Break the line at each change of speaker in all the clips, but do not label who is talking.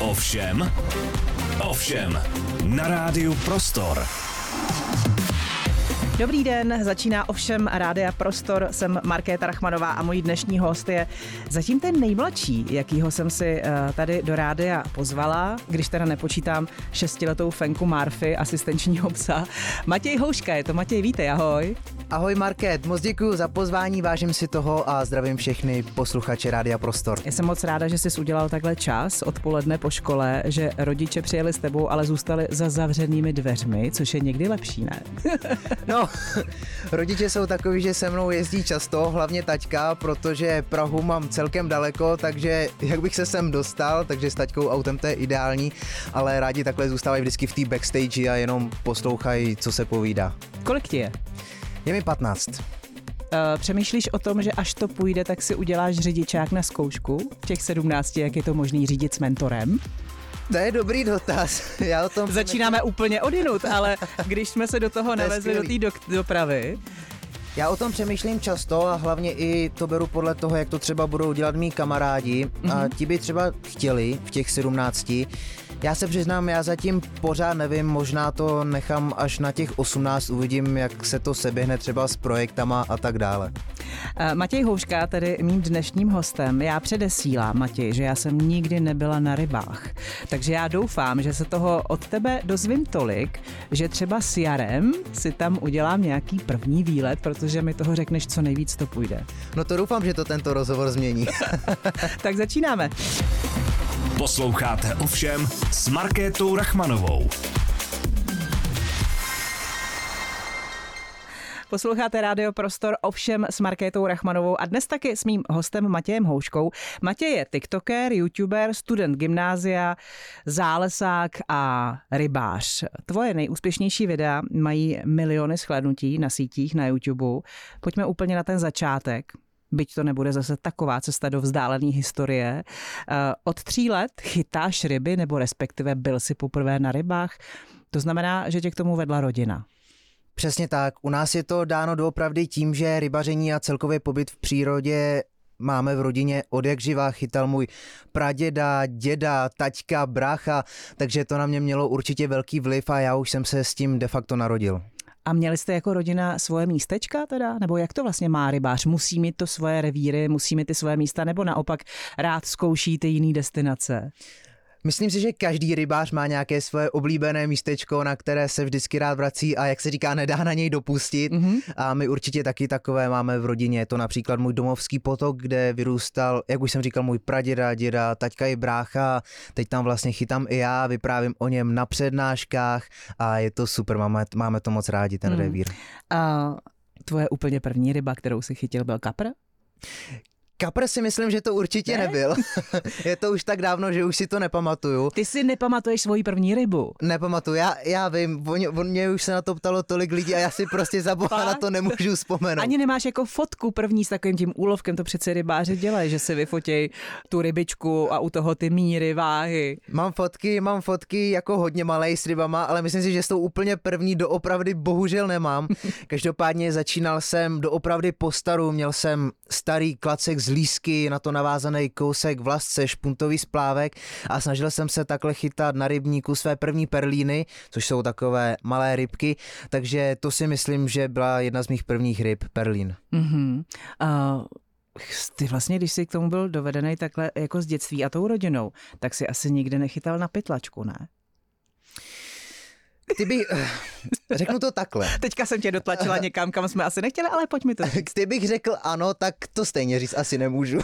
Ovšem, na rádiu Prostor.
Dobrý den, začíná Ovšem Rádia Prostor, jsem Markéta Rachmanová a můj dnešní host je zatím ten nejmladší, jakýho jsem si tady do rádia pozvala, když teda nepočítám 6letou Fenku Marfy, asistenčního psa. Matěj Houška, je to Matěj, vítej, ahoj.
Ahoj Markét, moc děkuji za pozvání, vážím si toho a zdravím všechny posluchače Rádia Prostor.
Já jsem moc ráda, že jsi udělal takhle čas odpoledne po škole, že rodiče přijeli s tebou, ale zůstali za zavřenými dveřmi, což je někdy lepší, ne?
No, rodiče jsou takový, že se mnou jezdí často, hlavně taťka, protože Prahu mám celkem daleko, takže jak bych se sem dostal, takže s taťkou autem to je ideální, ale rádi takhle zůstávají vždycky v té backstage a jenom poslouchají, co se povídá.
Kolik ti je?
Je mi 15.
Přemýšlíš o tom, že až to půjde, tak si uděláš řidičák na zkoušku v těch 17, jak je to možný řídit s mentorem?
To je dobrý dotaz. Já o tom
Začínáme úplně odinut, ale když jsme se do toho navezli do té dopravy.
Já o tom přemýšlím často a hlavně i to beru podle toho, jak to třeba budou dělat mý kamarádi a ti by třeba chtěli v těch 17. Já se přiznám, já zatím pořád nevím, možná to nechám až na těch 18, uvidím, jak se to seběhne třeba s projektama a tak dále.
Matěj Houška, tedy mým dnešním hostem. Já předesílám, Matěj, že já jsem nikdy nebyla na rybách, takže já doufám, že se toho od tebe dozvím tolik, že třeba s Jarem si tam udělám nějaký první výlet, protože mi toho řekneš, co nejvíc to půjde.
No to doufám, že to tento rozhovor změní.
Tak začínáme.
Posloucháte Ovšem s Markétou Rachmanovou.
Posloucháte Rádio Prostor, Ovšem s Markétou Rachmanovou a dnes taky s mým hostem Matějem Houškou. Matěj je tiktoker, youtuber, student gymnázia, zálesák a rybář. Tvoje nejúspěšnější videa mají miliony shlédnutí na sítích, na YouTube. Pojďme úplně na ten začátek. Byť to nebude zase taková cesta do vzdálené historie. Od 3 let chytáš ryby, nebo respektive byl jsi poprvé na rybách. To znamená, že tě k tomu vedla rodina.
Přesně tak. U nás je to dáno doopravdy tím, že rybaření a celkově pobyt v přírodě máme v rodině od jak živá, chytal můj praděda, děda, taťka, brácha, takže to na mě mělo určitě velký vliv a já už jsem se s tím de facto narodil.
A měli jste jako rodina svoje místečka teda? Nebo jak to vlastně má rybář? Musí mít to svoje revíry, musí mít ty svoje místa, nebo naopak rád zkouší ty jiný destinace?
Myslím si, že každý rybář má nějaké svoje oblíbené místečko, na které se vždycky rád vrací a jak se říká, nedá na něj dopustit. A my určitě taky takové máme v rodině. Je to například můj domovský potok, kde vyrůstal, jak už jsem říkal, můj praděda, děda, taťka i brácha. Teď tam vlastně chytám i já, vyprávím o něm na přednáškách a je to super, máme to moc rádi, ten revír.
A tvoje úplně první ryba, kterou si chytil, byl kapr?
Kapr si myslím, že to určitě nebyl. Je to už tak dávno, že už si to nepamatuju.
Ty si nepamatuješ svoji první rybu?
Nepamatuju, já vím, on mě už se na to ptalo tolik lidí a já si prostě za boha na to nemůžu vzpomenout.
Ani nemáš jako fotku první s takovým tím úlovkem, to přece rybáři dělají, že si vyfotěj tu rybičku a u toho ty míry, váhy.
Mám fotky jako hodně malej s rybama, ale myslím si, že s tou úplně první doopravdy bohužel nemám. Každopádně začínal jsem doopravdy postaru, měl jsem starý klacek z lísky, na to navázaný kousek vlasce, špuntový splávek a snažil jsem se takhle chytat na rybníku své první perlíny, což jsou takové malé rybky, takže to si myslím, že byla jedna z mých prvních ryb, perlín.
Ty vlastně, když jsi k tomu byl dovedený takhle jako z dětství a tou rodinou, tak si asi nikdy nechytal na pytlačku, ne?
Řeknu to takhle.
Teďka jsem tě dotlačila někam, kam jsme asi nechtěli, ale pojď mi to říct.
Kdybych řekl ano, tak to stejně říct asi nemůžu.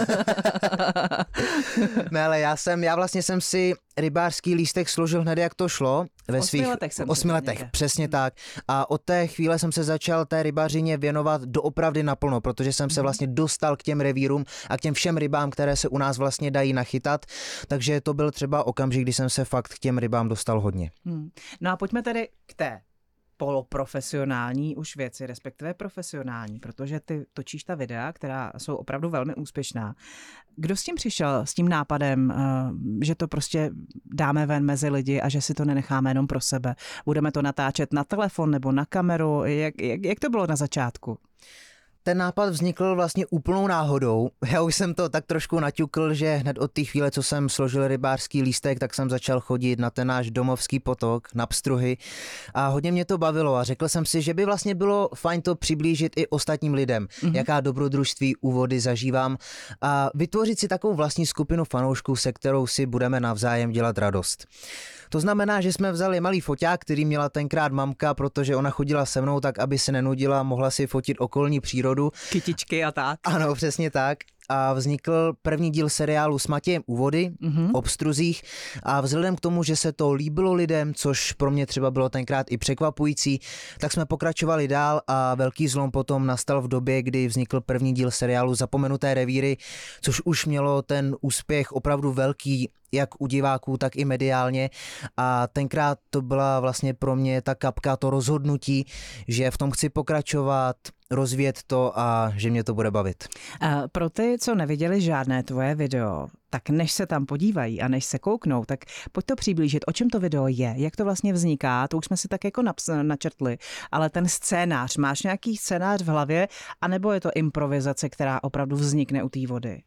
Ne, ale já vlastně jsem si rybářský lístek složil hned, jak to šlo. Ve svých 8 letech, přesně tak. A od té chvíle jsem se začal té rybařině věnovat doopravdy naplno, protože jsem se vlastně dostal k těm revírům a k těm všem rybám, které se u nás vlastně dají nachytat. Takže to byl třeba okamžik, kdy jsem se fakt k těm rybám dostal hodně.
No a pojďme tedy k té poloprofesionální už věci, respektive profesionální, protože ty točíš ta videa, která jsou opravdu velmi úspěšná. Kdo s tím přišel, s tím nápadem, že to prostě dáme ven mezi lidi a že si to nenecháme jenom pro sebe? Budeme to natáčet na telefon nebo na kameru? Jak to bylo na začátku?
ten nápad vznikl vlastně úplnou náhodou. Já už jsem to tak trošku naťukl, že hned od té chvíle, co jsem složil rybářský lístek, tak jsem začal chodit na ten náš domovský potok, na pstruhy a hodně mě to bavilo a řekl jsem si, že by vlastně bylo fajn to přiblížit i ostatním lidem, jaká dobrodružství u vody zažívám a vytvořit si takovou vlastní skupinu fanoušků, se kterou si budeme navzájem dělat radost. To znamená, že jsme vzali malý foťák, který měla tenkrát mamka, protože ona chodila se mnou tak, aby se nenudila, mohla si fotit okolní přírodu.
Kytičky a tak.
Ano, přesně tak. A vznikl první díl seriálu S Matějem u vody, o pstruzích a vzhledem k tomu, že se to líbilo lidem, což pro mě třeba bylo tenkrát i překvapující, tak jsme pokračovali dál a velký zlom potom nastal v době, kdy vznikl první díl seriálu Zapomenuté revíry, což už mělo ten úspěch opravdu velký, jak u diváků, tak i mediálně a tenkrát to byla vlastně pro mě ta kapka, to rozhodnutí, že v tom chci pokračovat, rozvíjet to a že mě to bude bavit.
Pro ty, co neviděli žádné tvoje video, tak než se tam podívají a než se kouknou, tak pojď to přiblížit, o čem to video je, jak to vlastně vzniká, to už jsme si tak jako načrtli, ale ten scénář, máš nějaký scénář v hlavě, anebo je to improvizace, která opravdu vznikne u té vody?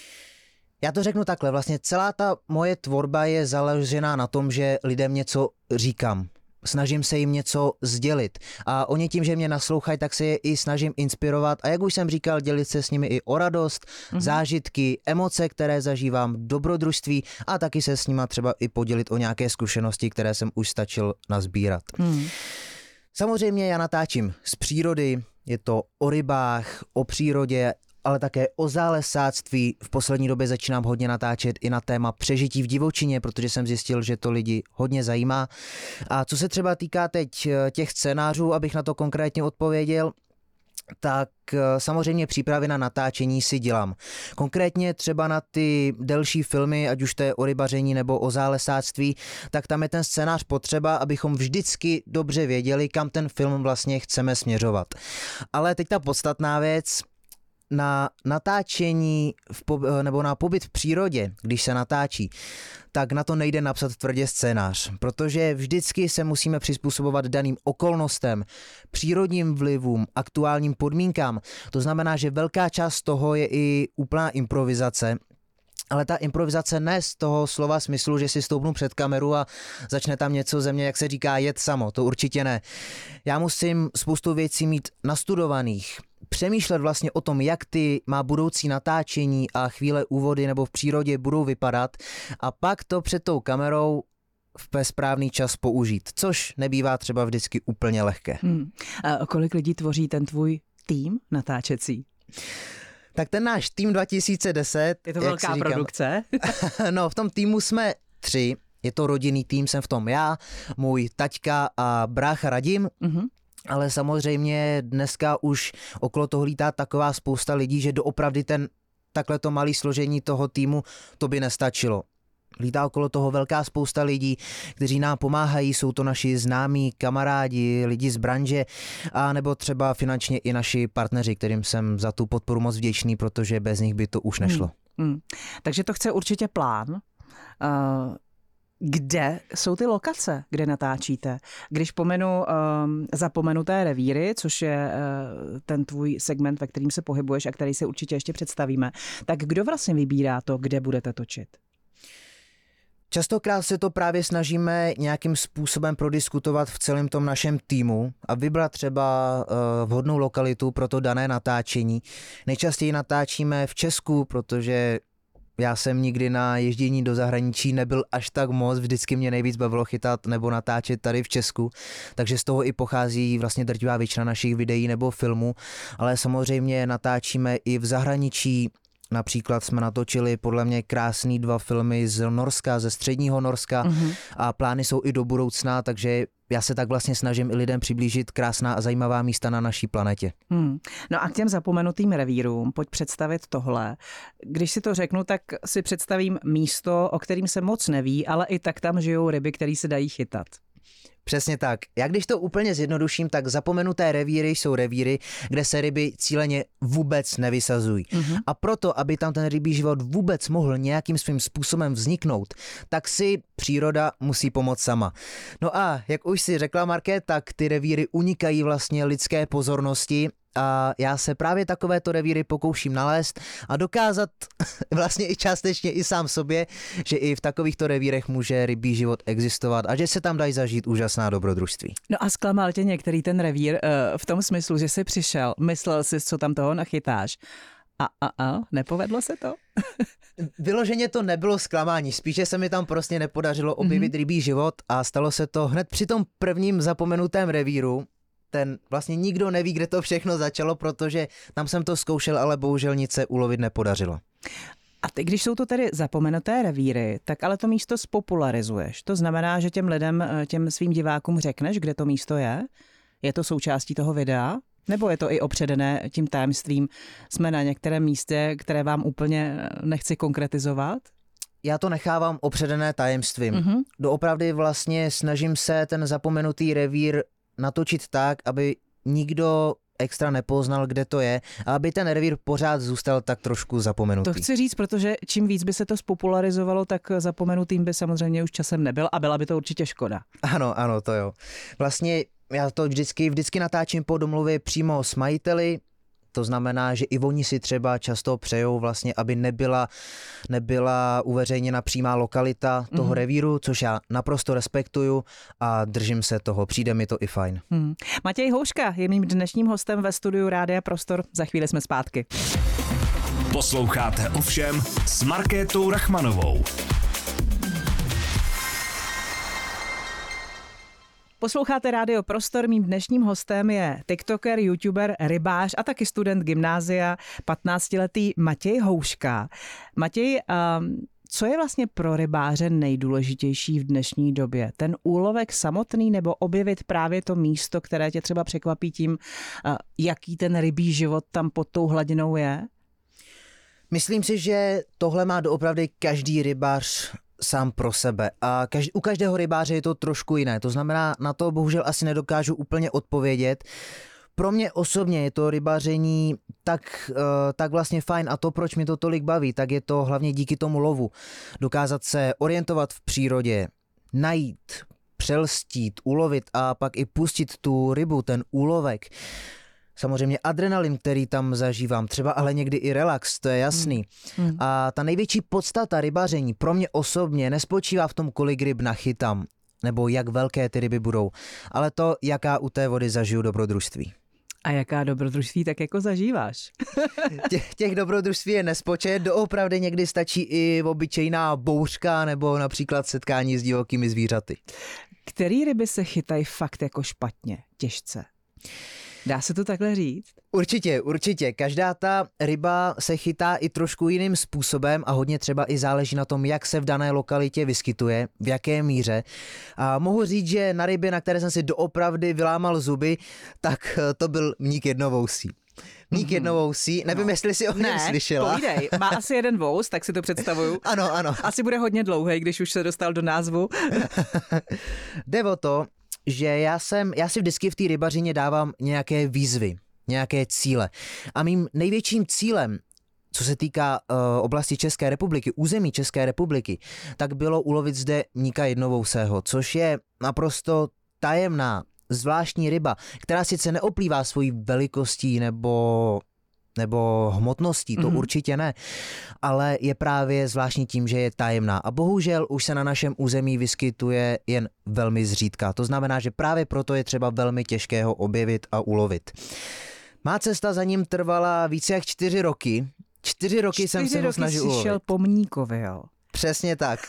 Já to řeknu takhle, vlastně celá ta moje tvorba je založená na tom, že lidem něco říkám. Snažím se jim něco sdělit a oni tím, že mě naslouchají, tak se je i snažím inspirovat a jak už jsem říkal, dělit se s nimi i o radost, zážitky, emoce, které zažívám, dobrodružství a taky se s nima třeba i podělit o nějaké zkušenosti, které jsem už stačil nazbírat. Samozřejmě já natáčím z přírody, je to o rybách, o přírodě, ale také o zálesáctví. V poslední době začínám hodně natáčet i na téma přežití v divočině, protože jsem zjistil, že to lidi hodně zajímá. A co se třeba týká teď těch scénářů, abych na to konkrétně odpověděl, tak samozřejmě přípravy na natáčení si dělám. Konkrétně třeba na ty delší filmy, ať už to je o rybaření nebo o zálesáctví, tak tam je ten scénář potřeba, abychom vždycky dobře věděli, kam ten film vlastně chceme směřovat. Ale teď ta podstatná věc, na natáčení nebo na pobyt v přírodě, když se natáčí, tak na to nejde napsat tvrdě scénář, protože vždycky se musíme přizpůsobovat daným okolnostem, přírodním vlivům, aktuálním podmínkám. To znamená, že velká část toho je i úplná improvizace, ale ta improvizace ne z toho slova smyslu, že si stoupnu před kameru a začne tam něco ze mě, jak se říká, jet samo, to určitě ne. Já musím spoustu věcí mít nastudovaných, přemýšlet vlastně o tom, jak ty má budoucí natáčení a chvíle úvody nebo v přírodě budou vypadat a pak to před tou kamerou v správný čas použít, což nebývá třeba vždycky úplně lehké.
A kolik lidí tvoří ten tvůj tým natáčecí?
Tak ten náš tým 2010...
Je to velká produkce?
No, v tom týmu jsme 3. Je to rodinný tým, jsem v tom já, můj taťka a brácha Radim. Ale samozřejmě dneska už okolo toho lítá taková spousta lidí, že doopravdy takhle to malé složení toho týmu, to by nestačilo. Lítá okolo toho velká spousta lidí, kteří nám pomáhají, jsou to naši známí, kamarádi, lidi z branže, a nebo třeba finančně i naši partneři, kterým jsem za tu podporu moc vděčný, protože bez nich by to už nešlo.
Takže to chce určitě plán. Kde jsou ty lokace, kde natáčíte? Když pomenu Zapomenuté revíry, což je ten tvůj segment, ve kterým se pohybuješ a který se určitě ještě představíme, tak kdo vlastně vybírá to, kde budete točit?
Častokrát se to právě snažíme nějakým způsobem prodiskutovat v celém tom našem týmu a vybrat třeba vhodnou lokalitu pro to dané natáčení. Nejčastěji natáčíme v Česku, protože já jsem nikdy na ježdění do zahraničí nebyl až tak moc, vždycky mě nejvíc bavilo chytat nebo natáčet tady v Česku, takže z toho i pochází vlastně drtivá většina našich videí nebo filmů, ale samozřejmě natáčíme i v zahraničí. Například jsme natočili podle mě krásný 2 filmy z Norska, ze středního Norska a plány jsou i do budoucna, takže já se tak vlastně snažím i lidem přiblížit krásná a zajímavá místa na naší planetě.
No a k těm zapomenutým revírům pojď představit tohle. Když si to řeknu, tak si představím místo, o kterým se moc neví, ale i tak tam žijou ryby, které se dají chytat.
Přesně tak. Já když to úplně zjednoduším, tak Zapomenuté revíry jsou revíry, kde se ryby cíleně vůbec nevysazují. A proto, aby tam ten rybí život vůbec mohl nějakým svým způsobem vzniknout, tak si příroda musí pomoct sama. No a jak už si řekla Marké, tak ty revíry unikají vlastně lidské pozornosti a já se právě takovéto revíry pokouším nalézt a dokázat vlastně i částečně i sám sobě, že i v takovýchto revírech může rybí život existovat a že se tam dají zažít úžasná dobrodružství.
No a zklamal tě některý ten revír v tom smyslu, že jsi přišel, myslel jsi, co tam toho nachytáš a nepovedlo se to?
Vyloženě to nebylo zklamání, spíše se mi tam prostě nepodařilo objevit rybí život a stalo se to hned při tom prvním zapomenutém revíru. Ten vlastně nikdo neví, kde to všechno začalo, protože tam jsem to zkoušel, ale bohužel nic se ulovit nepodařilo.
A ty, když jsou to tedy zapomenuté revíry, tak ale to místo spopularizuješ. To znamená, že těm lidem, těm svým divákům řekneš, kde to místo je? Je to součástí toho videa? Nebo je to i opředené tím tajemstvím? Jsme na některém místě, které vám úplně nechci konkretizovat?
Já to nechávám opředené tajemstvím. Doopravdy vlastně snažím se ten zapomenutý revír natočit tak, aby nikdo extra nepoznal, kde to je, a aby ten revír pořád zůstal tak trošku zapomenutý.
To chci říct, protože čím víc by se to spopularizovalo, tak zapomenutým by samozřejmě už časem nebyl a byla by to určitě škoda.
Ano, to jo. Vlastně já to vždycky natáčím po domluvě přímo s majiteli. To znamená, že i oni si třeba často přejou vlastně, aby nebyla uveřejněna přímá lokalita toho revíru, což já naprosto respektuju a držím se toho. Přijde mi to i fajn.
Matěj Houška je mým dnešním hostem ve studiu Rádia Prostor. Za chvíli jsme zpátky.
Posloucháte Ovšem s Markétou Rachmanovou.
Posloucháte Rádio Prostor, mým dnešním hostem je tiktoker, youtuber, rybář a taky student gymnázia, 15letý Matěj Houška. Matěj, co je vlastně pro rybáře nejdůležitější v dnešní době? Ten úlovek samotný nebo objevit právě to místo, které tě třeba překvapí tím, jaký ten rybí život tam pod tou hladinou je?
Myslím si, že tohle má doopravdy každý rybář sám pro sebe a u každého rybáře je to trošku jiné. To znamená, na to bohužel asi nedokážu úplně odpovědět. Pro mě osobně je to rybaření tak vlastně fajn a to, proč mi to tolik baví, tak je to hlavně díky tomu lovu. Dokázat se orientovat v přírodě, najít, přelstít, ulovit a pak i pustit tu rybu, ten úlovek. Samozřejmě adrenalin, který tam zažívám, třeba ale někdy i relax, to je jasný. A ta největší podstata rybaření pro mě osobně nespočívá v tom, kolik ryb nachytám, nebo jak velké ty ryby budou, ale to, jaká u té vody zažiju dobrodružství.
A jaká dobrodružství tak jako zažíváš?
Těch dobrodružství je nespočet, doopravdy někdy stačí i obyčejná bouřka nebo například setkání s divokými zvířaty.
Který ryby se chytají fakt jako špatně, těžce? Dá se to takhle říct?
Určitě. Každá ta ryba se chytá i trošku jiným způsobem a hodně třeba i záleží na tom, jak se v dané lokalitě vyskytuje, v jaké míře. A mohu říct, že na rybě, na které jsem si doopravdy vylámal zuby, tak to byl mník jednovousí. Mník jednovousí, nevím, jestli jsi o něm slyšela.
Povídej, má asi jeden vous, tak si to představuju.
Ano.
Asi bude hodně dlouhý, když už se dostal do názvu.
Jde o to, že já si vždycky v té rybařině dávám nějaké výzvy, nějaké cíle. A mým největším cílem, co se týká oblasti České republiky, území České republiky, tak bylo ulovit zde mníka jednovousého, což je naprosto tajemná, zvláštní ryba, která sice neoplývá svojí velikostí nebo hmotností, to určitě ne, ale je právě zvláštní tím, že je tajemná a bohužel už se na našem území vyskytuje jen velmi zřídka. To znamená, že právě proto je třeba velmi těžké ho objevit a ulovit. Má cesta za ním trvala více jak 4 roky. 4 roky jsem se ho snažil ulovit. 4 roky jsi šel
po mníkovi, jo?
Přesně tak.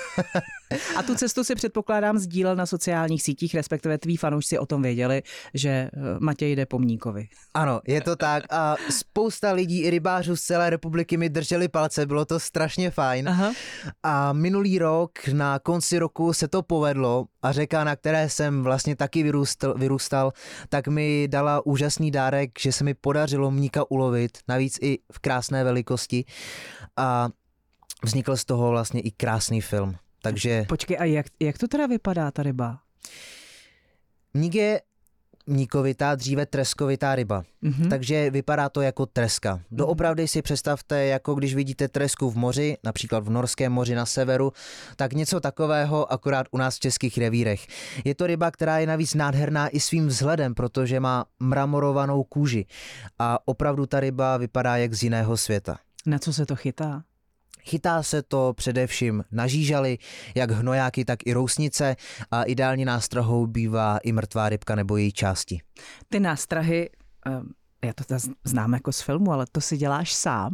A tu cestu si předpokládám sdílel na sociálních sítích, respektive tví fanoušci o tom věděli, že Matěj jde po mníkovi.
Ano, je to tak a spousta lidí i rybářů z celé republiky mi drželi palce, bylo to strašně fajn. Aha. A minulý rok, na konci roku se to povedlo a řeka, na které jsem vlastně taky vyrůstal, tak mi dala úžasný dárek, že se mi podařilo mníka ulovit, navíc i v krásné velikosti a vznikl z toho vlastně i krásný film. Takže...
Počkej, a jak to teda vypadá, ta ryba?
Mník je mníkovitá, dříve treskovitá ryba. Takže vypadá to jako treska. Doopravdy si představte, jako když vidíte tresku v moři, například v Norském moři na severu, tak něco takového akorát u nás v českých revírech. Je to ryba, která je navíc nádherná i svým vzhledem, protože má mramorovanou kůži. A opravdu ta ryba vypadá jak z jiného světa.
Na co se to chytá?
Chytá se to především na žížaly, jak hnojáky, tak i rousnice a ideální nástrahou bývá i mrtvá rybka nebo její části.
Ty nástrahy, já to znám jako z filmu, ale to si děláš sám?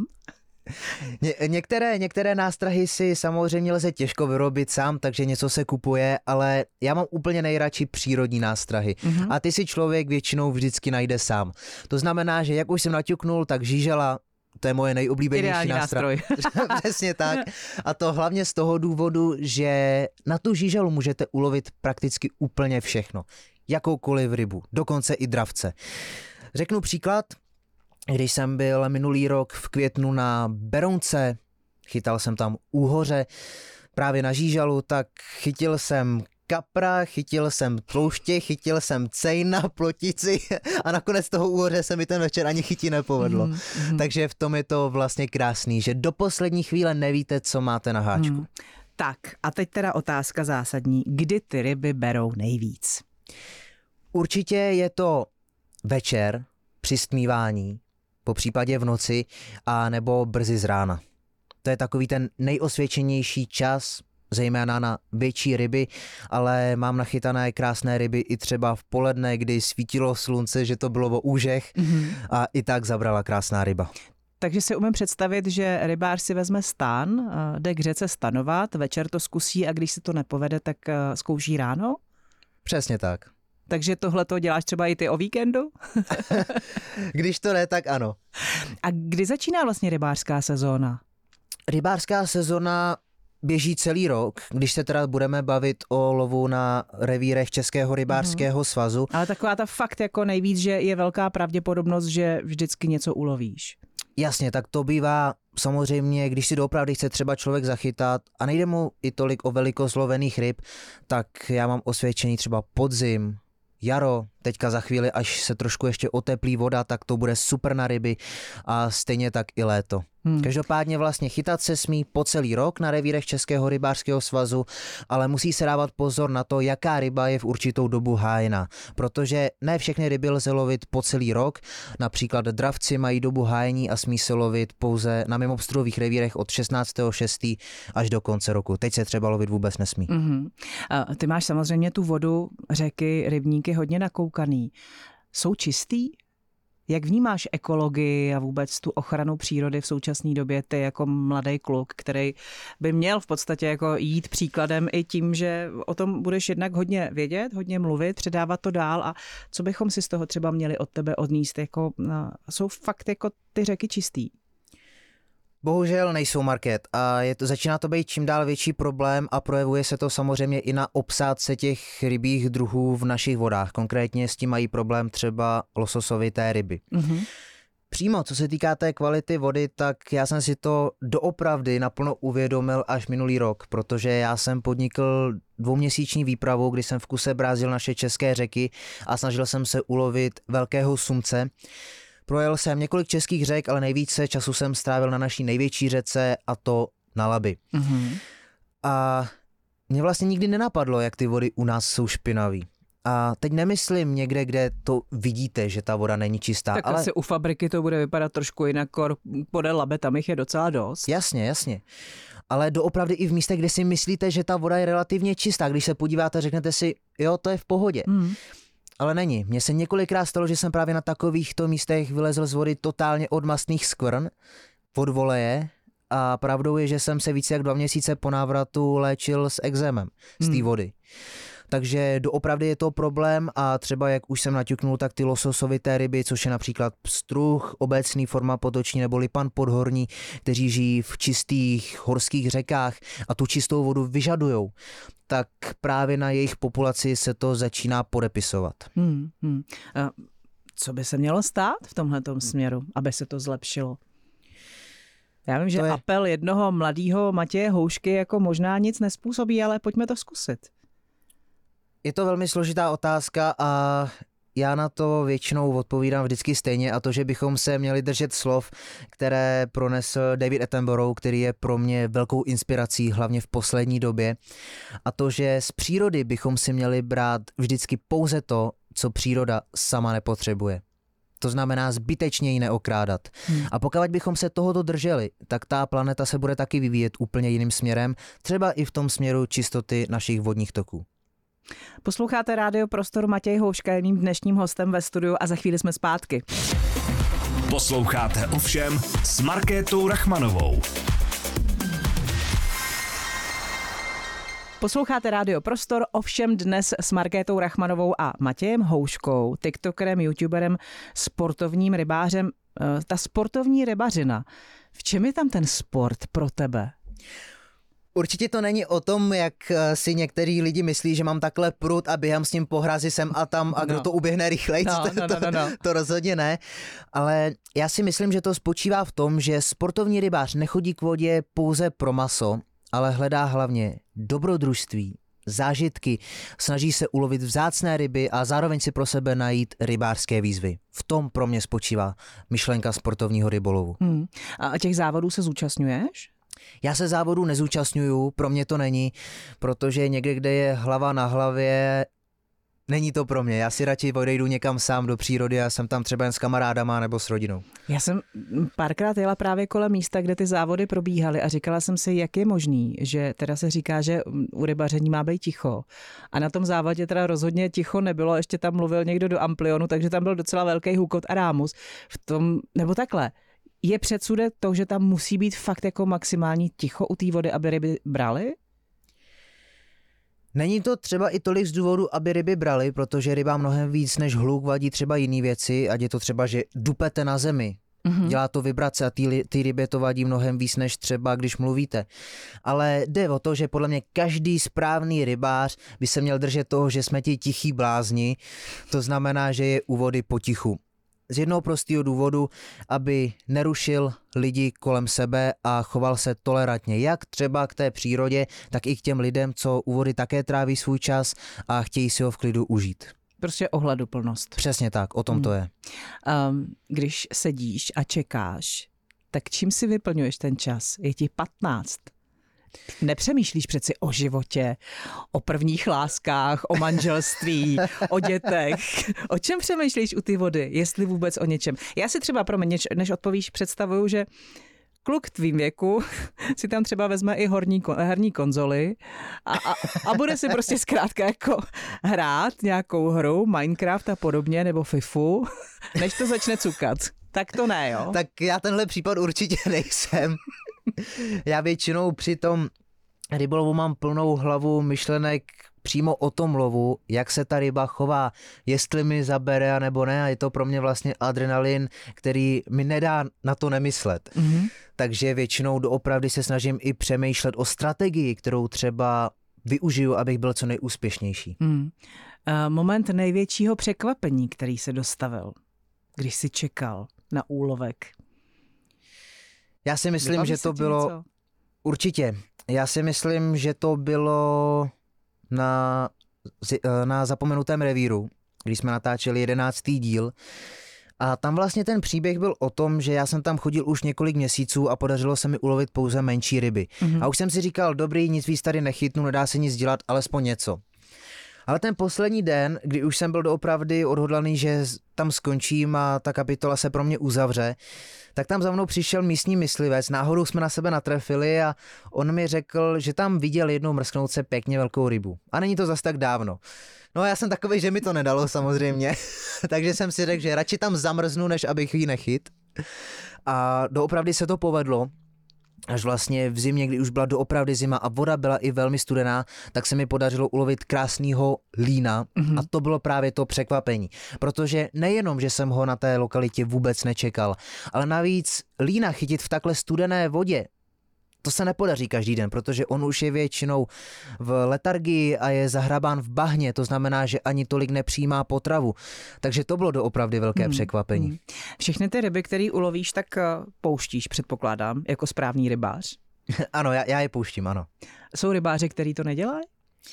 Některé nástrahy si samozřejmě lze těžko vyrobit sám, takže něco se kupuje, ale já mám úplně nejradši přírodní nástrahy. A ty si člověk většinou vždycky najde sám. To znamená, že jak už jsem naťuknul, tak žížela, to je moje nejoblíbenější nástroj. Přesně tak. A to hlavně z toho důvodu, že na tu žíželu můžete ulovit prakticky úplně všechno. Jakoukoliv rybu, dokonce i dravce. Řeknu příklad. Když jsem byl minulý rok v květnu na Berounce, chytal jsem tam úhoře právě na žížalu, tak chytil jsem kapra, chytil jsem tlouště, chytil jsem cejna, plotici a nakonec toho úhoře se mi ten večer ani chytit nepovedlo. Takže v tom je to vlastně krásný, že do poslední chvíle nevíte, co máte na háčku.
Tak a teď teda otázka zásadní. Kdy ty ryby berou nejvíc?
Určitě je to večer při stmívání, po případě v noci a nebo brzy z rána. To je takový ten nejosvědčenější čas, zejména na větší ryby, ale mám nachytané krásné ryby i třeba v poledne, kdy svítilo slunce, že to bylo o úžech a i tak zabrala krásná ryba.
Takže si umím představit, že rybář si vezme stan, jde k řece stanovat, večer to zkusí a když se to nepovede, tak zkouší ráno?
Přesně tak.
Takže tohle to děláš třeba i ty o víkendu?
Když to ne, tak ano.
A kdy začíná vlastně rybářská sezóna?
Rybářská sezóna běží celý rok, když se teda budeme bavit o lovu na revírech Českého rybářského svazu.
Ale taková ta fakt jako nejvíc, že je velká pravděpodobnost, že vždycky něco ulovíš.
Jasně, tak to bývá samozřejmě, když si doopravdy chce třeba člověk zachytat a nejde mu i tolik o velikost lovených ryb, tak já mám osvědčení třeba podzim, jaro, teďka za chvíli, až se trošku ještě oteplí voda, tak to bude super na ryby a stejně tak i léto. Každopádně vlastně chytat se smí po celý rok na revírech Českého rybářského svazu, ale musí se dávat pozor na to, jaká ryba je v určitou dobu hájena, protože ne všechny ryby lze lovit po celý rok, například dravci mají dobu hájení a smí se lovit pouze na mimoostrových revírech od 16.6. až do konce roku. Teď se třeba lovit vůbec nesmí.
A ty máš samozřejmě tu vodu, řeky, rybníky hodně nakoukaný. Jsou čistý? Jak vnímáš ekologii a vůbec tu ochranu přírody v současné době ty jako mladý kluk, který by měl v podstatě jako jít příkladem i tím, že o tom budeš jednak hodně vědět, hodně mluvit, předávat to dál a co bychom si z toho třeba měli od tebe odníst? Jako, jsou fakt jako ty řeky čistý?
Bohužel nejsou, Market, a začíná to být čím dál větší problém a projevuje se to samozřejmě i na obsádce těch rybích druhů v našich vodách. Konkrétně s tím mají problém třeba lososovité ryby. Přímo, co se týká té kvality vody, tak já jsem si to doopravdy naplno uvědomil až minulý rok, protože já jsem podnikl 2měsíční výpravu, kdy jsem v kuse brázdil naše české řeky a snažil jsem se ulovit velkého sumce. Projel jsem několik českých řek, ale nejvíce času jsem strávil na naší největší řece, a to na Labi. A mě vlastně nikdy nenapadlo, jak ty vody u nás jsou špinavý. A teď nemyslím někde, kde to vidíte, že ta voda není čistá.
Tak
ale
asi u fabriky to bude vypadat trošku jinak, podél Labe, tam jich je docela dost.
Jasně. Ale doopravdy i v místech, kde si myslíte, že ta voda je relativně čistá. Když se podíváte, řeknete si, jo, to je v pohodě. Ale není. Mně se několikrát stalo, že jsem právě na takovýchto místech vylezl z vody totálně od mastných skvrn, od voleje, a pravdou je, že jsem se více jak 2 měsíce po návratu léčil s ekzémem z té vody. Takže doopravdy je to problém a třeba jak už jsem naťuknul, tak ty lososovité ryby, což je například pstruh, obecný forma potoční nebo lipan podhorní, kteří žijí v čistých horských řekách a tu čistou vodu vyžadujou, tak právě na jejich populaci se to začíná podepisovat.
Co by se mělo stát v tomhletom směru, aby se to zlepšilo? Já vím, že apel jednoho mladého Matěje Houšky jako možná nic nespůsobí, ale pojďme to zkusit.
Je to velmi složitá otázka a já na to většinou odpovídám vždycky stejně a to, že bychom se měli držet slov, které pronesl David Attenborough, který je pro mě velkou inspirací, hlavně v poslední době. A to, že z přírody bychom si měli brát vždycky pouze to, co příroda sama nepotřebuje. To znamená zbytečně ji neokrádat. A pokud bychom se tohoto drželi, tak ta planeta se bude taky vyvíjet úplně jiným směrem, třeba i v tom směru čistoty našich vodních toků.
Posloucháte Rádio Prostor, Matěj Houška je mým dnešním hostem ve studiu a za chvíli jsme zpátky.
Posloucháte Ovšem s Markétou Rachmanovou.
Posloucháte Rádio Prostor, ovšem dnes s Markétou Rachmanovou a Matějem Houškou, tiktokerem, youtuberem, sportovním rybářem. Ta sportovní rybařina, v čem je tam ten sport pro tebe?
Určitě to není o tom, jak si některý lidi myslí, že mám takhle prut a běhám s ním po hrazi sem a tam a kdo to uběhne rychleji. To rozhodně ne. Ale já si myslím, že to spočívá v tom, že sportovní rybář nechodí k vodě pouze pro maso, ale hledá hlavně dobrodružství, zážitky, snaží se ulovit vzácné ryby a zároveň si pro sebe najít rybářské výzvy. V tom pro mě spočívá myšlenka sportovního rybolovu.
A těch závodů se zúčastňuješ?
Já se závodu nezúčastňuju, pro mě to není, protože někde, kde je hlava na hlavě, není to pro mě. Já si radši odejdu někam sám do přírody a jsem tam třeba jen s kamarádama nebo s rodinou.
Já jsem párkrát jela právě kolem místa, kde ty závody probíhaly a říkala jsem si, jak je možný, že teda se říká, že u rybaření má být ticho. A na tom závodě teda rozhodně ticho nebylo, ještě tam mluvil někdo do amplionu, takže tam byl docela velký hukot a rámus. V tom, nebo takhle, je předsudek to, že tam musí být fakt jako maximální ticho u té vody, aby ryby brali?
Není to třeba i tolik z důvodu, aby ryby brali, protože ryba mnohem víc než hluk vadí třeba jiný věci, ať je to třeba, že dupete na zemi. Dělá to vibrace a ty rybě to vadí mnohem víc než třeba, když mluvíte. Ale jde o to, že podle mě každý správný rybář by se měl držet toho, že jsme ti tichý blázni, to znamená, že je u vody potichu. Z jednoho prostého důvodu, aby nerušil lidi kolem sebe a choval se tolerantně, jak třeba k té přírodě, tak i k těm lidem, co u vody také tráví svůj čas a chtějí si ho v klidu užít.
Prostě ohleduplnost.
Přesně tak, o tom to je.
Když sedíš a čekáš, tak čím si vyplňuješ ten čas? Je ti 15. Nepřemýšlíš přeci o životě, o prvních láskách, o manželství, o dětech. O čem přemýšlíš u ty vody, jestli vůbec o něčem? Já si třeba, než odpovíš, představuju, že kluk tvým věku si tam třeba vezme i herní konzoli a bude si prostě zkrátka jako hrát nějakou hru, Minecraft a podobně, nebo FIFU, než to začne cukat. Tak to ne, jo?
Tak já tenhle případ určitě nejsem. Já většinou při tom rybolovu mám plnou hlavu myšlenek přímo o tom lovu, jak se ta ryba chová, jestli mi zabere nebo ne, a je to pro mě vlastně adrenalin, který mi nedá na to nemyslet. Takže většinou doopravdy se snažím i přemýšlet o strategii, kterou třeba využiju, abych byl co nejúspěšnější.
Moment největšího překvapení, který se dostavil, když jsi čekal na úlovek.
Já si myslím, že to bylo... Něco? Určitě. Já si myslím, že to bylo na Zapomenutém revíru, když jsme natáčeli 11. díl. A tam vlastně ten příběh byl o tom, že já jsem tam chodil už několik měsíců a podařilo se mi ulovit pouze menší ryby. A už jsem si říkal, dobrý, nic víc tady nechytnu, nedá se nic dělat, alespoň něco. Ale ten poslední den, kdy už jsem byl doopravdy odhodlaný, že tam skončím a ta kapitola se pro mě uzavře, tak tam za mnou přišel místní myslivec, náhodou jsme na sebe natrefili a on mi řekl, že tam viděl jednou mrsknout se pěkně velkou rybu. A není to zas tak dávno. No a já jsem takovej, že mi to nedalo samozřejmě, takže jsem si řekl, že radši tam zamrznu, než abych ji nechyt. A doopravdy se to povedlo. Až vlastně v zimě, kdy už byla doopravdy zima a voda byla i velmi studená, tak se mi podařilo ulovit krásného lína a to bylo právě to překvapení. Protože nejenom, že jsem ho na té lokalitě vůbec nečekal, ale navíc lína chytit v takhle studené vodě, to se nepodaří každý den, protože on už je většinou v letargii a je zahrabán v bahně, to znamená, že ani tolik nepřijímá potravu. Takže to bylo doopravdy velké překvapení.
Všechny ty ryby, které ulovíš, tak pouštíš, předpokládám, jako správný rybář.
Ano, já je pouštím, ano.
Jsou rybáři, kteří to nedělají?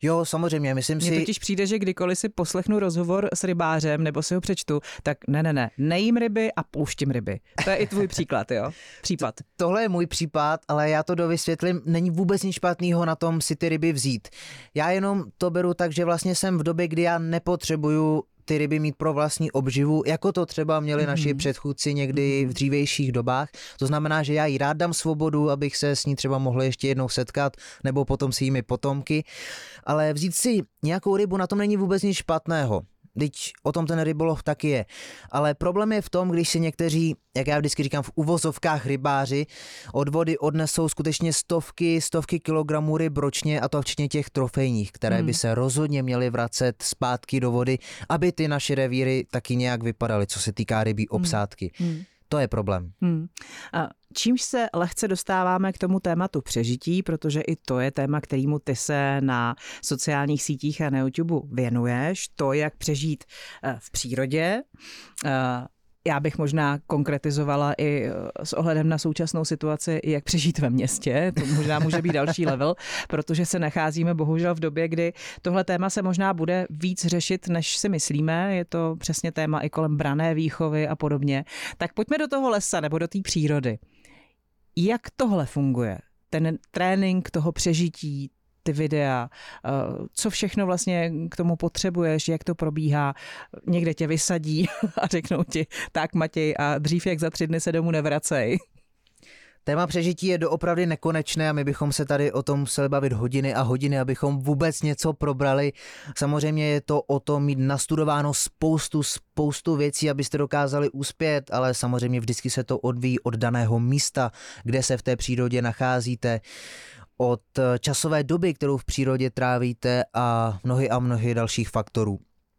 Jo, samozřejmě, myslím si...
Mně totiž přijde, že kdykoliv si poslechnu rozhovor s rybářem nebo si ho přečtu, tak ne, nejím ryby a pouštím ryby. To je i tvůj příklad, jo? Případ.
Tohle je můj případ, ale já to dovysvětlím, není vůbec nic špatného na tom si ty ryby vzít. Já jenom to beru tak, že vlastně jsem v době, kdy já nepotřebuju ty ryby mít pro vlastní obživu, jako to třeba měli naši předchůdci někdy v dřívějších dobách. To znamená, že já jí rád dám svobodu, abych se s ní třeba mohl ještě jednou setkat, nebo potom s jejími potomky. Ale vzít si nějakou rybu, na tom není vůbec nic špatného. Vždyť o tom ten rybolov taky je. Ale problém je v tom, když si někteří, jak já vždycky říkám, v uvozovkách rybáři od vody odnesou skutečně stovky kilogramů ryb ročně, a to včetně těch trofejních, které by se rozhodně měly vracet zpátky do vody, aby ty naše revíry taky nějak vypadaly, co se týká rybí obsádky. To je problém.
A čímž se lehce dostáváme k tomu tématu přežití, protože i to je téma, kterému ty se na sociálních sítích a na YouTube věnuješ. To, jak přežít v přírodě. Já bych možná konkretizovala i s ohledem na současnou situaci, jak přežít ve městě. To možná může být další level, protože se nacházíme bohužel v době, kdy tohle téma se možná bude víc řešit, než si myslíme. Je to přesně téma i kolem branné výchovy a podobně. Tak pojďme do toho lesa nebo do té přírody. Jak tohle funguje? Ten trénink toho přežití, ty videa, co všechno vlastně k tomu potřebuješ, jak to probíhá, někde tě vysadí a řeknou ti, tak Matěj, a dřív jak za 3 dny se domů nevracej.
Téma přežití je doopravdy nekonečné a my bychom se tady o tom museli bavit hodiny a hodiny, abychom vůbec něco probrali. Samozřejmě je to o tom mít nastudováno spoustu věcí, abyste dokázali uspět, ale samozřejmě vždycky se to odvíjí od daného místa, kde se v té přírodě nacházíte, od časové doby, kterou v přírodě trávíte a mnohy dalších faktorů.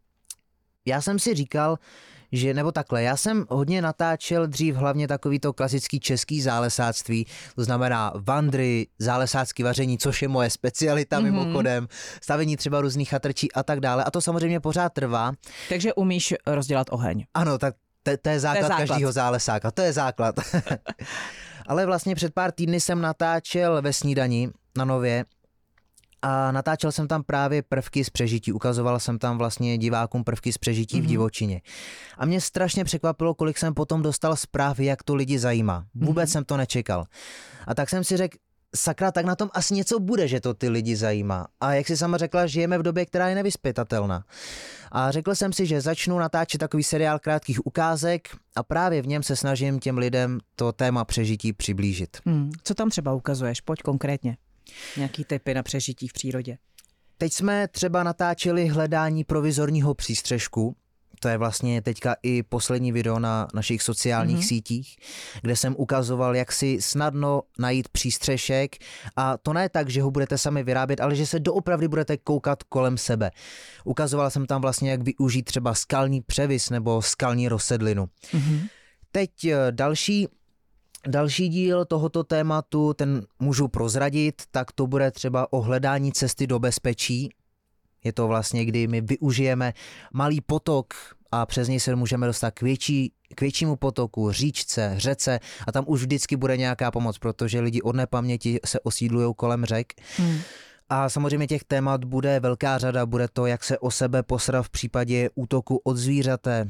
Já jsem si říkal, že nebo takhle, já jsem hodně natáčel dřív hlavně takovýto klasický český zálesáctví, to znamená vandry, zálesácký vaření, což je moje specialita mimochodem, stavení třeba různých chatrčí a tak dále, a to samozřejmě pořád trvá.
Takže umíš rozdělat oheň.
Ano, tak to je základ každého zálesáka, to je základ. Ale vlastně před pár týdny jsem natáčel ve Snídani na Nově a natáčel jsem tam právě prvky z přežití. Ukazoval jsem tam vlastně divákům prvky z přežití v divočině. A mě strašně překvapilo, kolik jsem potom dostal zpráv, jak to lidi zajímá. Vůbec jsem to nečekal. A tak jsem si řekl, sakra, tak na tom asi něco bude, že to ty lidi zajímá. A jak si sama řekla, žijeme v době, která je nevyzpytatelná. A řekl jsem si, že začnu natáčet takový seriál krátkých ukázek a právě v něm se snažím těm lidem to téma přežití přiblížit.
Co tam třeba ukazuješ? Pojď konkrétně. Nějaký tipy na přežití v přírodě.
Teď jsme třeba natáčeli hledání provizorního přístřešku. To je vlastně teďka i poslední video na našich sociálních sítích, kde jsem ukazoval, jak si snadno najít přístřešek, a to ne tak, že ho budete sami vyrábět, ale že se doopravdy budete koukat kolem sebe. Ukazoval jsem tam vlastně, jak využít třeba skalní převis nebo skalní rozsedlinu. Teď další díl tohoto tématu, ten můžu prozradit, tak to bude třeba o hledání cesty do bezpečí. Je to vlastně, kdy my využijeme malý potok a přes něj se můžeme dostat k většímu potoku, říčce, řece, a tam už vždycky bude nějaká pomoc, protože lidi od nepaměti se osídlují kolem řek. A samozřejmě těch témat bude velká řada, bude to, jak se o sebe postarat v případě útoku od zvířete,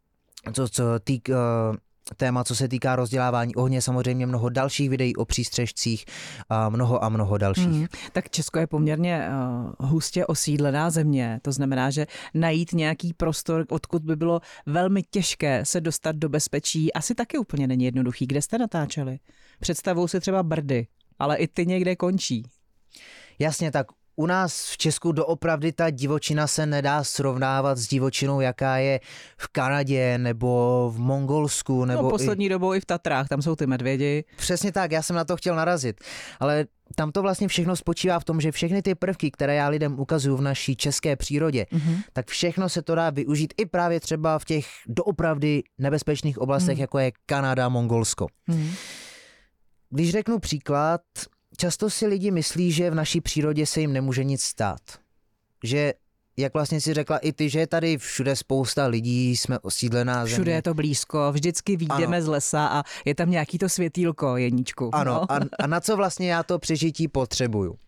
téma, co se týká rozdělávání ohně, samozřejmě mnoho dalších videí o přístřešcích a mnoho dalších.
Tak Česko je poměrně hustě osídlená země, to znamená, že najít nějaký prostor, odkud by bylo velmi těžké se dostat do bezpečí, asi taky úplně není jednoduchý. Kde jste natáčeli? Představuju si třeba Brdy, ale i ty někde končí.
Jasně, tak u nás v Česku doopravdy ta divočina se nedá srovnávat s divočinou, jaká je v Kanadě nebo v Mongolsku. Nebo
poslední dobou i v Tatrách, tam jsou ty medvědi.
Přesně tak, já jsem na to chtěl narazit. Ale tam to vlastně všechno spočívá v tom, že všechny ty prvky, které já lidem ukazuju v naší české přírodě, tak všechno se to dá využít i právě třeba v těch doopravdy nebezpečných oblastech, jako je Kanada, Mongolsko. Když řeknu příklad, často si lidi myslí, že v naší přírodě se jim nemůže nic stát. Že, jak vlastně si řekla i ty, že je tady všude spousta lidí, jsme osídlená země.
Všude je to blízko, vždycky vyjdeme z lesa a je tam nějaký to světýlko, Jeníčku.
Ano, a na co vlastně já to přežití potřebuju?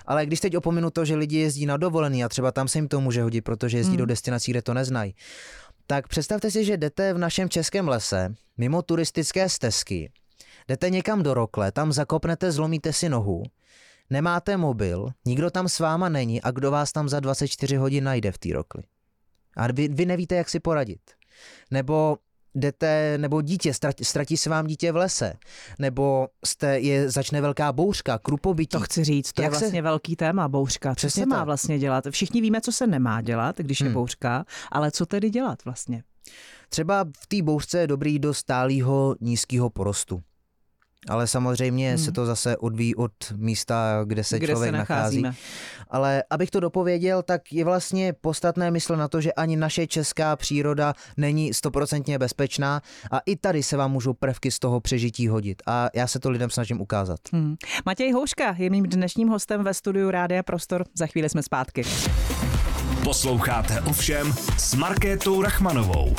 Ale když teď opominu to, že lidi jezdí na dovolený a třeba tam se jim to může hodit, protože jezdí do destinací, kde to neznají, tak představte si, že jdete v našem českém lese, mimo turistické stezky, jdete někam do rokle, tam zakopnete, zlomíte si nohu, nemáte mobil, nikdo tam s váma není a kdo vás tam za 24 hodin najde v té rokli. A vy nevíte, jak si poradit. Nebo ztratí se vám dítě v lese, nebo začne velká bouřka, krupobytí.
To chci říct, to je vlastně velký téma, bouřka. Co se má vlastně dělat? Všichni víme, co se nemá dělat, když je bouřka, ale co tedy dělat vlastně?
Třeba v té bouřce je dobrý do stálého nízkého porostu. Ale samozřejmě se to zase odvíjí od místa, kde se člověk nachází. Ale abych to dopověděl, tak je vlastně podstatné myslet na to, že ani naše česká příroda není 100% bezpečná a i tady se vám můžou prvky z toho přežití hodit. A já se to lidem snažím ukázat.
Matěj Houška je mým dnešním hostem ve studiu Rádia Prostor. Za chvíli jsme zpátky.
Posloucháte Ovšem s Markétou Rachmanovou.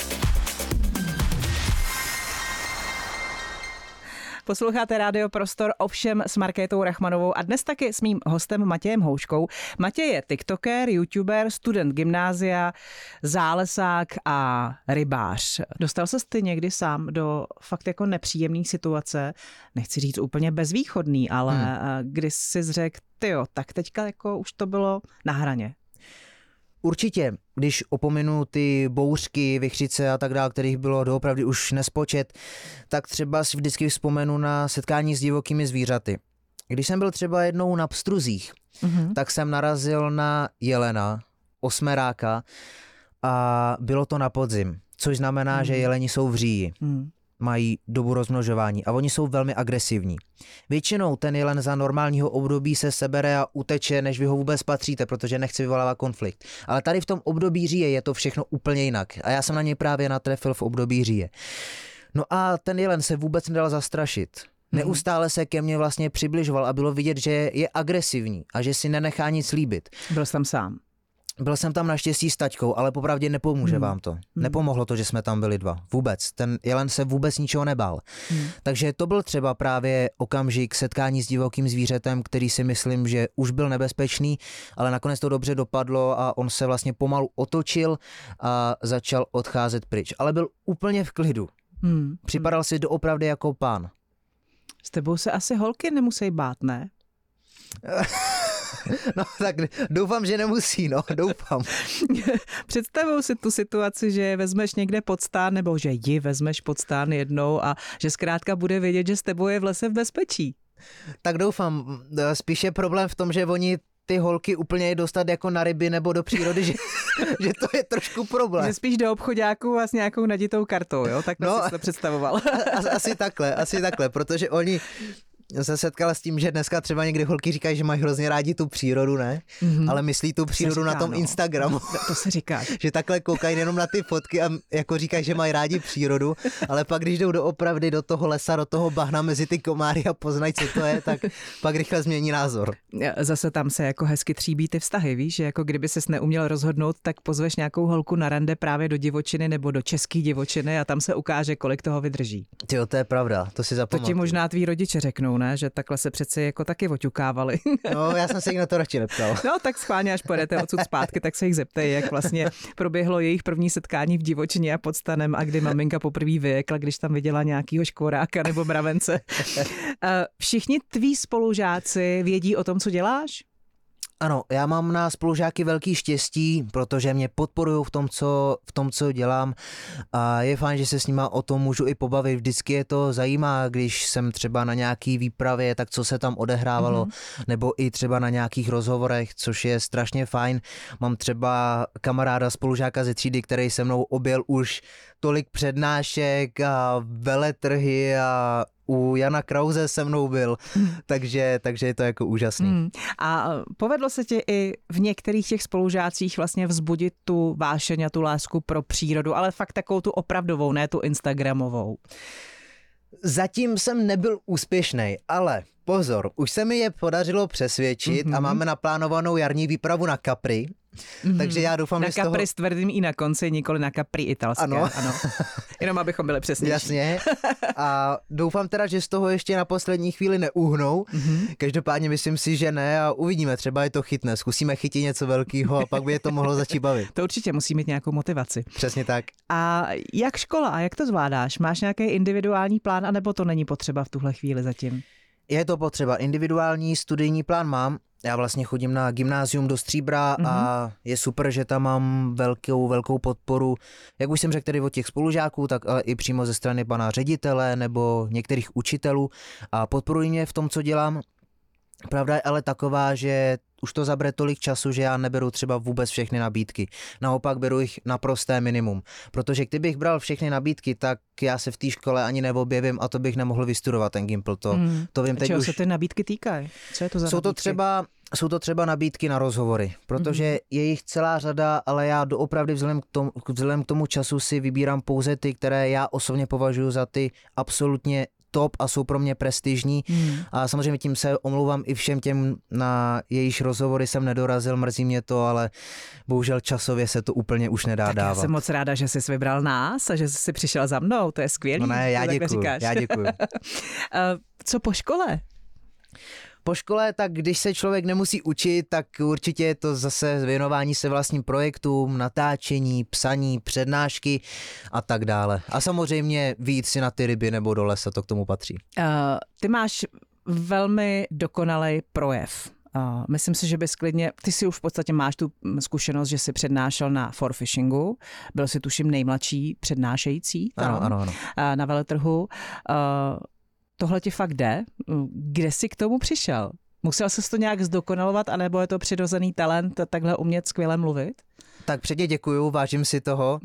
Posloucháte Rádio Prostor, Ovšem s Markétou Rachmanovou a dnes taky s mým hostem Matějem Houškou. Matěj je tiktoker, youtuber, student gymnázia, zálesák a rybář. Dostal ses ty někdy sám do fakt jako nepříjemné situace, nechci říct úplně bezvýchodný, ale kdy jsi řekl, tyjo, tak teďka jako už to bylo na hraně.
Určitě, když opominu ty bouřky, vichřice a tak dále, kterých bylo doopravdy už nespočet, tak třeba si vždycky vzpomenu na setkání s divokými zvířaty. Když jsem byl třeba jednou na pstruzích, tak jsem narazil na jelena, osmeráka a bylo to na podzim, což znamená, že jeleni jsou v říji. Mají dobu rozmnožování a oni jsou velmi agresivní. Většinou ten jelen za normálního období se sebere a uteče, než vy ho vůbec patříte, protože nechce vyvolávat konflikt. Ale tady v tom období říje je to všechno úplně jinak a já jsem na něj právě natrefil v období říje. No a ten jelen se vůbec nedal zastrašit. Neustále se ke mně vlastně přibližoval a bylo vidět, že je agresivní a že si nenechá nic líbit.
Byl jsem sám.
Byl jsem tam naštěstí s taťkou, ale popravdě nepomůže vám to. Nepomohlo to, že jsme tam byli dva. Vůbec. Ten jelen se vůbec ničeho nebál. Takže to byl třeba právě okamžik setkání s divokým zvířetem, který si myslím, že už byl nebezpečný, ale nakonec to dobře dopadlo a on se vlastně pomalu otočil a začal odcházet pryč. Ale byl úplně v klidu. Připadal si doopravdy jako pán.
S tebou se asi holky nemusí bát, ne?
No tak doufám, že nemusí, doufám.
Představuji si tu situaci, že vezmeš někde pod stán, nebo že ji vezmeš pod stán jednou a že zkrátka bude vědět, že s tebou je v lese v bezpečí.
Tak doufám, spíše problém v tom, že oni ty holky úplně je dostat jako na ryby nebo do přírody, že to je trošku problém.
Že spíš do obchoďáků a s nějakou naditou kartou, jo? Tak jsi to představoval.
Asi takhle, protože oni se setkala s tím, že dneska třeba někdy holky říkají, že mají hrozně rádi tu přírodu, ne? Ale myslí tu přírodu říká, na tom Instagramu.
To se říká.
Že takhle koukají jenom na ty fotky a jako říkají, že mají rádi přírodu, ale pak když jdou doopravdy do toho lesa, do toho bahna mezi ty komáry a poznají, co to je, tak pak rychle změní názor.
Zase tam se jako hezky tříbí ty vztahy, víš, že jako kdyby ses neuměl rozhodnout, tak pozveš nějakou holku na rande právě do divočiny nebo do české divočiny a tam se ukáže, kolik toho vydrží.
Tyjo, to je pravda, to si zapamatuju.
To ti možná tví rodiče řeknou, ne? Že takhle se přeci jako taky oťukávali.
No, já jsem se jich na to radši neptal.
No, tak schválně, až pojedete odsud zpátky, tak se jich zeptej, jak vlastně proběhlo jejich první setkání v divočině a pod stanem a kdy maminka poprvé vyjekla, když tam viděla nějakýho škvoráka nebo mravence. Všichni tví spolužáci vědí o tom, co děláš?
Ano, já mám na spolužáky velký štěstí, protože mě podporují v tom, co dělám a je fajn, že se s nima o tom můžu i pobavit. Vždycky je to zajímá, když jsem třeba na nějaký výpravě, tak co se tam odehrávalo, nebo i třeba na nějakých rozhovorech, což je strašně fajn. Mám třeba kamaráda spolužáka ze třídy, který se mnou objel už tolik přednášek a veletrhy a u Jana Krause se mnou byl, takže je to jako úžasný.
A povedlo se ti i v některých těch spolužácích vlastně vzbudit tu vášeň a tu lásku pro přírodu, ale fakt takovou tu opravdovou, ne tu instagramovou?
Zatím jsem nebyl úspěšnej, ale pozor, už se mi je podařilo přesvědčit a máme naplánovanou jarní výpravu na Capri Takže já doufám,
na
že z toho...
Capri s tvrdým i na konci, nikoli na Capri italské.
Ano.
Jenom abychom byli přesnější.
Jasně. A doufám teda, že z toho ještě na poslední chvíli neuhnou. Každopádně myslím si, že ne a uvidíme, třeba je to chytne. Zkusíme chytit něco velkého a pak by je to mohlo začít bavit.
To určitě musí mít nějakou motivaci.
Přesně tak.
A jak škola a jak to zvládáš? Máš nějaký individuální plán, anebo to není potřeba v tuhle chvíli zatím?
Je to potřeba. Individuální studijní plán mám. Já vlastně chodím na gymnázium do Stříbra a je super, že tam mám velkou podporu, jak už jsem řekl tedy od těch spolužáků, tak ale i přímo ze strany pana ředitele nebo některých učitelů a podporují mě v tom, co dělám. Pravda je ale taková, že už to zabere tolik času, že já neberu třeba vůbec všechny nabídky. Naopak beru jich naprosté minimum. Protože kdybych bral všechny nabídky, tak já se v té škole ani neobjevím a to bych nemohl vystudovat ten Gimpl. To vím teď
čeho
už.
se ty nabídky týkají? Co je to za nabídky?
Jsou to třeba nabídky na rozhovory, protože je jich celá řada, ale já doopravdy vzhledem k tomu času si vybírám pouze ty, které já osobně považuji za ty absolutně top a jsou pro mě prestižní. A samozřejmě tím se omlouvám i všem těm, na jejíž rozhovory jsem nedorazil, mrzí mě to, ale bohužel časově se to úplně už nedá
tak
dávat.
Já jsem moc ráda, že jsi vybral nás a že jsi přišel za mnou, to je skvělý.
No ne, já děkuju.
Co po škole?
Po škole, tak když se člověk nemusí učit, tak určitě je to zase věnování se vlastním projektům, natáčení, psaní, přednášky a tak dále. A samozřejmě vyjít si na ty ryby nebo do lesa, to k tomu patří.
Ty máš velmi dokonalý projev. Myslím si, že bys klidně, ty si už v podstatě máš tu zkušenost, že jsi přednášel na forfishingu, byl jsi tuším nejmladší přednášející tam,
ano.
Na veletrhu. Tohle ti fakt jde? Kde jsi k tomu přišel? Musel jsi to nějak zdokonalovat, anebo je to přirozený talent takhle umět skvěle mluvit?
Tak předně děkuju, vážím si toho.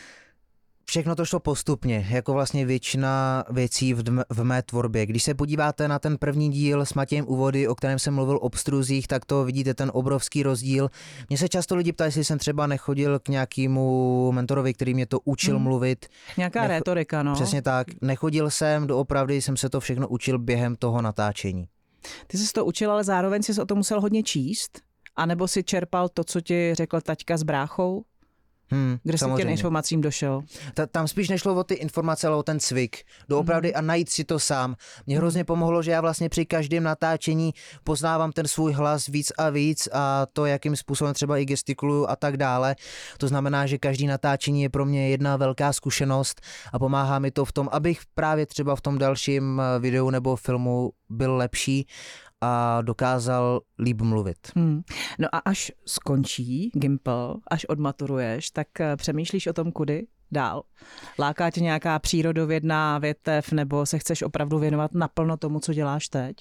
Všechno to šlo postupně, jako vlastně většina věcí v mé tvorbě. Když se podíváte na ten první díl s Matějem u vody, o kterém jsem mluvil o obstruzích, tak to vidíte ten obrovský rozdíl. Mně se často lidi ptají, jestli jsem třeba nechodil k nějakému mentorovi, který mě to učil mluvit.
Nějaká rétorika, no.
Přesně tak. Nechodil jsem, doopravdy jsem se to všechno učil během toho natáčení.
Ty jsi to učil, ale zároveň jsi o tom musel hodně číst? A nebo si čerpal to, co ti řekl taťka s bráchou? Kde jsi k těm informacím došel?
Tam spíš nešlo o ty informace, ale o ten cvik. Doopravdy a najít si to sám. Mně hrozně pomohlo, že já vlastně při každém natáčení poznávám ten svůj hlas víc a víc a to, jakým způsobem třeba i gestikuluju a tak dále. To znamená, že každý natáčení je pro mě jedna velká zkušenost a pomáhá mi to v tom, abych právě třeba v tom dalším videu nebo filmu byl lepší a dokázal líp mluvit.
No a až skončí Gimpl, až odmaturuješ, tak přemýšlíš o tom, kudy dál? Láká tě nějaká přírodovědná větev nebo se chceš opravdu věnovat naplno tomu, co děláš teď?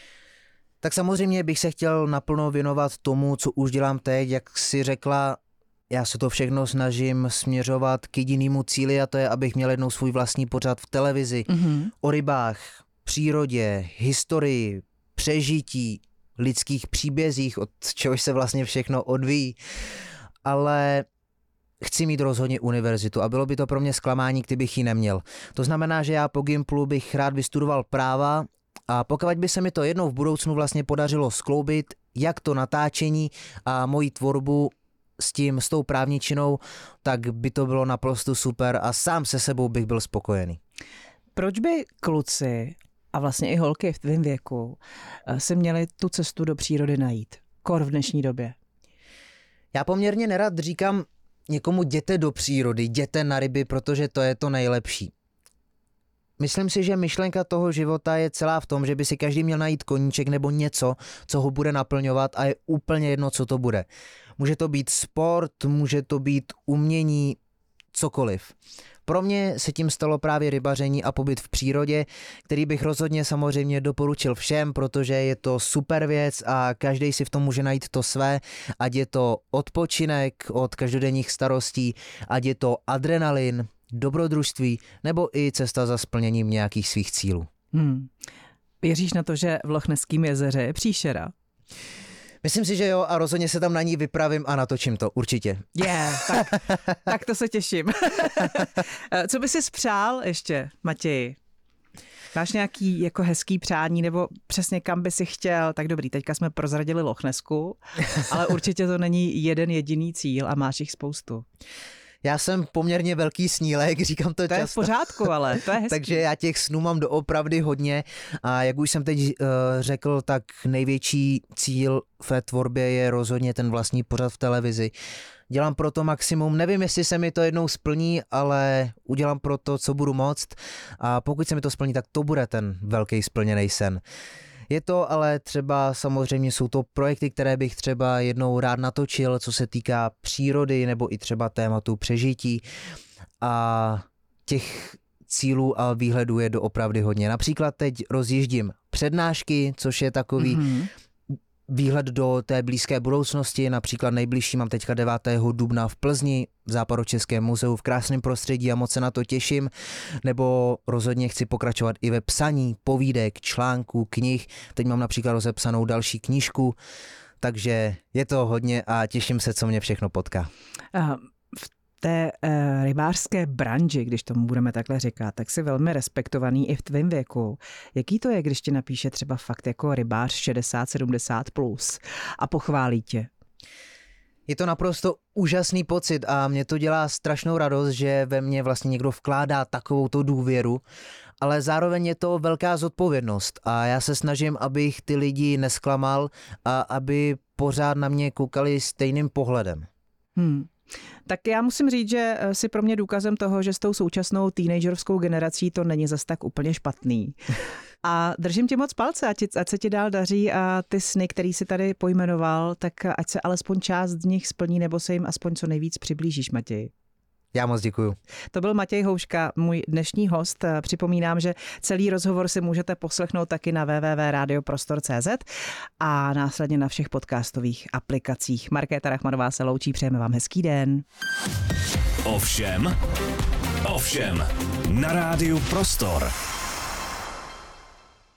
Tak samozřejmě bych se chtěl naplno věnovat tomu, co už dělám teď, jak si řekla. Já se to všechno snažím směřovat k jedinému cíli a to je, abych měl jednou svůj vlastní pořad v televizi o rybách, přírodě, historii, přežití, lidských příbězích, od čehož se vlastně všechno odvíjí. Ale chci mít rozhodně univerzitu a bylo by to pro mě zklamání, kdybych ji neměl. To znamená, že já po Gimplu bych rád vystudoval práva a pokud by se mi to jednou v budoucnu vlastně podařilo skloubit, jak to natáčení a moji tvorbu s tou právničinou, tak by to bylo naprosto super a sám se sebou bych byl spokojený.
Proč by kluci a vlastně i holky v tvém věku si měli tu cestu do přírody najít? Kor v dnešní době.
Já poměrně nerad říkám někomu jděte do přírody, jděte na ryby, protože to je to nejlepší. Myslím si, že myšlenka toho života je celá v tom, že by si každý měl najít koníček nebo něco, co ho bude naplňovat a je úplně jedno, co to bude. Může to být sport, může to být umění, cokoliv. Pro mě se tím stalo právě rybaření a pobyt v přírodě, který bych rozhodně samozřejmě doporučil všem, protože je to super věc a každý si v tom může najít to své, ať je to odpočinek od každodenních starostí, ať je to adrenalin, dobrodružství nebo i cesta za splněním nějakých svých cílů.
Věříš na to, že v Lochneském jezeře je příšera?
Myslím si, že jo a rozhodně se tam na ní vypravím a natočím to, určitě.
Tak to se těším. Co by si spřál ještě, Matěji? Máš nějaký jako hezký přání nebo přesně kam by si chtěl? Tak dobrý, teďka jsme prozradili Loch Nessku, ale určitě to není jeden jediný cíl a máš jich spoustu.
Já jsem poměrně velký snílek, říkám to často.
To je v pořádku, ale to je hezký.
Takže já těch snů mám doopravdy hodně a jak už jsem teď řekl, tak největší cíl v tvorbě je rozhodně ten vlastní pořad v televizi. Dělám pro to maximum, nevím, jestli se mi to jednou splní, ale udělám pro to, co budu moct a pokud se mi to splní, tak to bude ten velký splněný sen. Je to ale třeba samozřejmě jsou to projekty, které bych třeba jednou rád natočil, co se týká přírody nebo i třeba tématu přežití a těch cílů a výhledů je doopravdy hodně. Například teď rozjíždím přednášky, což je takový výhled do té blízké budoucnosti, například nejbližší mám teďka 9. dubna v Plzni, v Západočeském muzeu v krásném prostředí a moc se na to těším, nebo rozhodně chci pokračovat i ve psaní povídek, článků, knih, teď mám například rozepsanou další knížku, takže je to hodně a těším se, co mě všechno potká.
V té rybářské branži, když tomu budeme takhle říkat, tak jsi velmi respektovaný i v tvém věku. Jaký to je, když ti napíše třeba fakt jako rybář 60-70 plus a pochválí tě?
Je to naprosto úžasný pocit a mě to dělá strašnou radost, že ve mně vlastně někdo vkládá takovouto důvěru, ale zároveň je to velká zodpovědnost a já se snažím, abych ty lidi nesklamal a aby pořád na mě koukali stejným pohledem.
Tak já musím říct, že si pro mě důkazem toho, že s tou současnou teenagerskou generací to není zas tak úplně špatný. A držím ti moc palce, ať se ti dál daří a ty sny, který si tady pojmenoval, tak ať se alespoň část z nich splní nebo se jim aspoň co nejvíc přiblížíš, Matěj.
Já moc děkuju.
To byl Matěj Houška, můj dnešní host. Připomínám, že celý rozhovor si můžete poslechnout taky na www.radioprostor.cz a následně na všech podcastových aplikacích. Markéta Rachmanová se loučí, přejeme vám hezký den.
Ovšem na Rádiu Prostor.